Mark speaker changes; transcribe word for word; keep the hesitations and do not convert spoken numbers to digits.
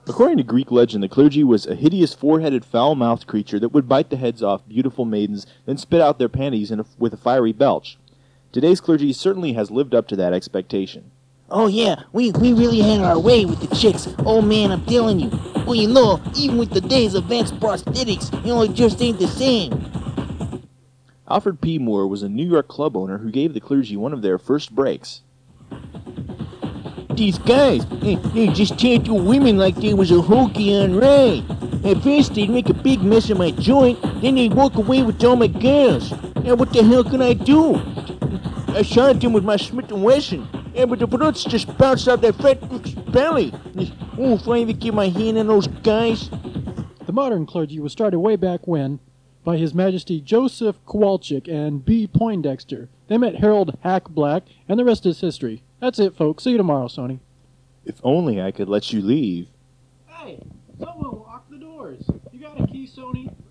Speaker 1: According to Greek legend, the clergy was a hideous four-headed, foul-mouthed creature that would bite the heads off beautiful maidens, then spit out their panties in a, with a fiery belch. Today's clergy certainly has lived up to that expectation.
Speaker 2: Oh yeah, we, we really had our way with the chicks. Oh man, I'm telling you. Well, you know, even with the days of advanced prosthetics, you know, it just ain't the same.
Speaker 1: Alfred P. Moore was a New York club owner who gave the clergy one of their first breaks.
Speaker 2: These guys, they, they just tattoo women like they was a hokey on ride. At first they'd make a big mess of my joint, then they'd walk away with all my girls. Now what the hell can I do? I shot them with my Smith and Wesson, yeah, but the bullets just bounced out that fat belly. Oh, if I ever get my hand on those guys.
Speaker 3: The modern clergy was started way back when by His Majesty Joseph Kowalczyk and B. Poindexter. They met Harold Hack Black, and the rest is history. That's it, folks. See you tomorrow, Sony.
Speaker 1: If only I could let you leave.
Speaker 3: Hey, someone lock the doors. You got a key, Sony?